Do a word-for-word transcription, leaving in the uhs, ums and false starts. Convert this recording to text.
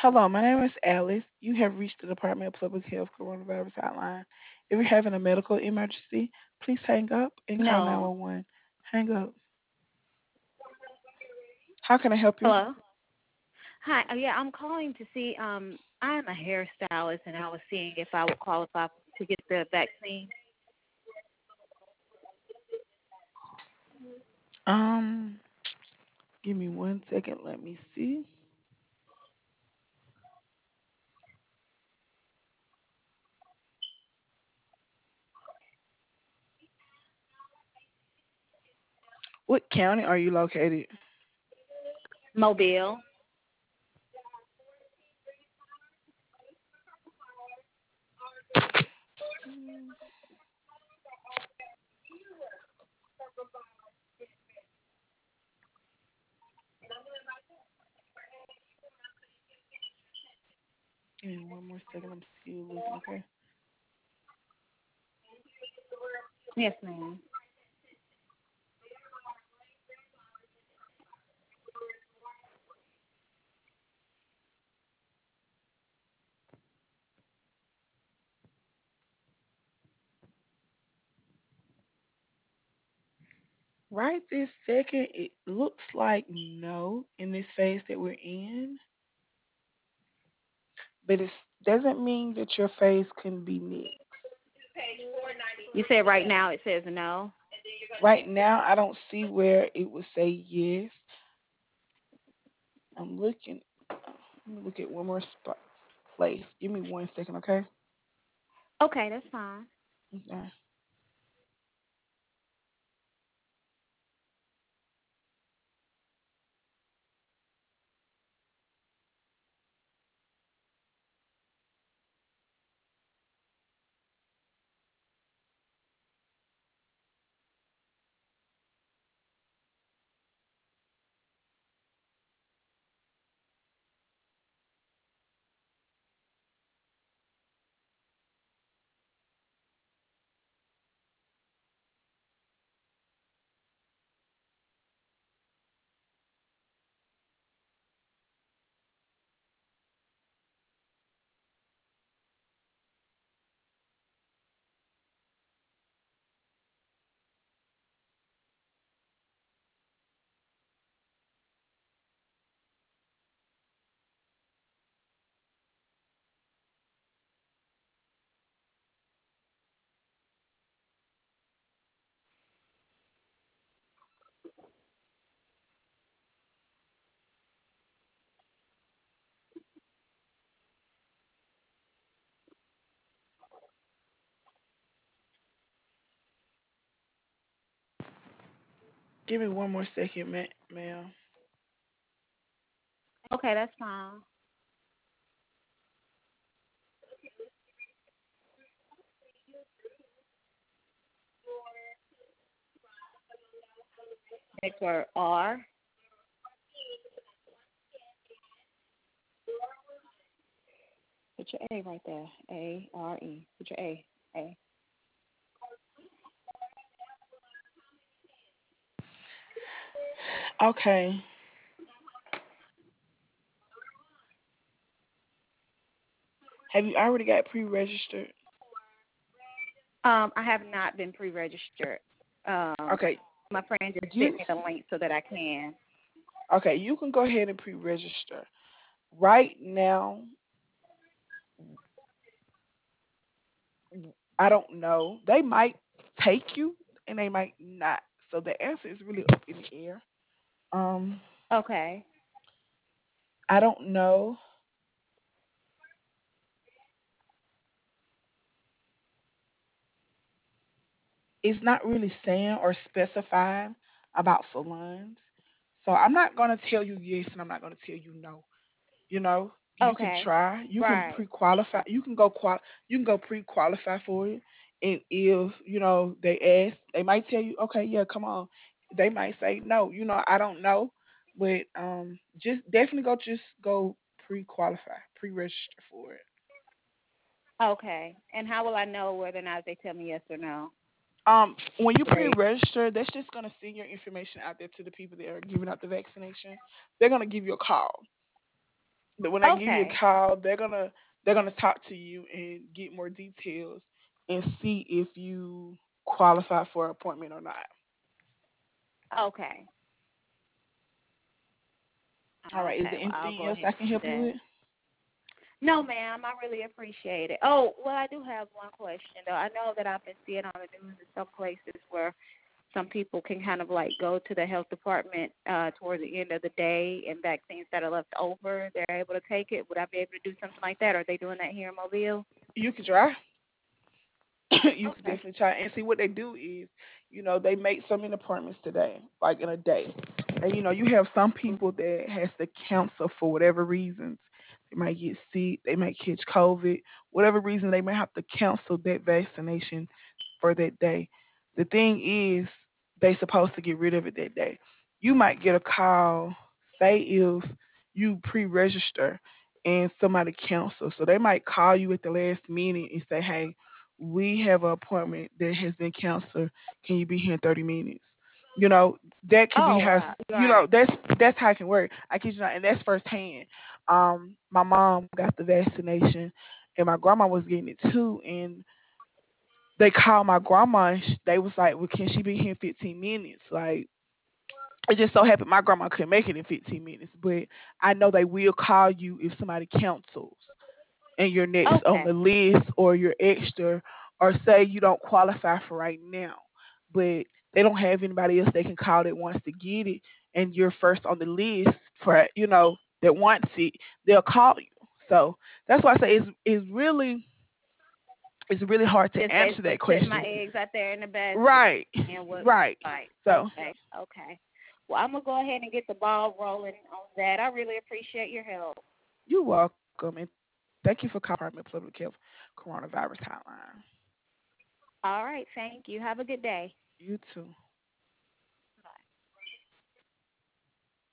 Hello, my name is Alice. You have reached the Department of Public Health Coronavirus Hotline. If you're having a medical emergency, please hang up and call No. nine one one. Hang up. How can I help you? Hello. Hi. Uh, yeah, I'm calling to see. Um, I'm a hairstylist, and I was seeing if I would qualify to get the vaccine. Um, Give me one second. Let me see. What county are you located? Mobile. Mm, Give me one more second. I'm still looking, okay? Yes, ma'am. Right this second, it looks like no in this phase that we're in, but it doesn't mean that your phase can be next. You said right now it says no. Right now, I don't see where it would say yes. I'm looking. uh, Let me look at one more spot place. Give me one second, okay? Okay, that's fine. Okay. Give me one more second, ma- ma'am. Okay, that's fine. Next word R. Put your A right there. A R E. Put your A. A. Okay. Have you already got pre-registered? Um, I have not been pre-registered. Um, Okay. my friend just sent You me the link so that I can. okay? You can go ahead and pre-register. Right now, I don't know. They might take you, and they might not. So the answer is really up in the air. Um, Okay. I don't know. It's not really saying or specifying about salons. So I'm not gonna tell you yes, and I'm not gonna tell you no. You know, you can Okay. try. You can Right. pre-qualify. You can go qual. You can go pre-qualify for it. And if you know they ask, they might tell you, okay, yeah, come on. They might say no. You know, I don't know, but um, just definitely go. Just go pre-qualify, pre-register for it. Okay. And how will I know whether or not they tell me yes or no? Um, when you Do they? pre-register, that's just gonna send your information out there to the people that are giving out the vaccination. They're gonna give you a call. But when they give you a Okay. call, they're gonna they're gonna talk to you and get more details and see if you qualify for an appointment or not. Okay. All right. Is Okay. there Well, I'll anything go else ahead I and can do help you that. with? No, ma'am, I really appreciate it. Oh, well, I do have one question though. I know that I've been seeing on the news in some places where some people can kind of like go to the health department uh, towards the end of the day, and vaccines that are left over, they're able to take it. Would I be able to do something like that? Are they doing that here in Mobile? You can try. You could Okay. definitely try and see what they do is, you know, they make so many appointments today, like in a day. And you know, you have some people that has to cancel for whatever reasons. They might get sick, they might catch COVID, whatever reason they may have to cancel that vaccination for that day. The thing is, they supposed to get rid of it that day. You might get a call, say if you pre-register and somebody cancel, so they might call you at the last minute and say, "Hey, we have an appointment that has been canceled. Can you be here in thirty minutes?" You know, that could be Oh, how, wow. you know, Right. that's that's how it can work. I kid you not, and that's firsthand. Um, my mom got the vaccination, and my grandma was getting it too, and they called my grandma, and sh- they was like, "Well, can she be here in fifteen minutes?" Like, it just so happened my grandma couldn't make it in fifteen minutes, but I know they will call you if somebody cancels and you're next on Okay. the list or you're extra, or say you don't qualify for right now, but they don't have anybody else they can call that wants to get it, and you're first on the list for, you know, that wants it, they'll call you. So that's why I say it's it's really it's really hard to Just answer basically that putting my question. eggs out there in the basket Right, and what right. right. So Okay, okay. Well, I'm gonna go ahead and get the ball rolling on that. I really appreciate your help. you're welcome, and thank you for calling Department of Public Health Coronavirus Hotline. All right, thank you. Have a good day. You too.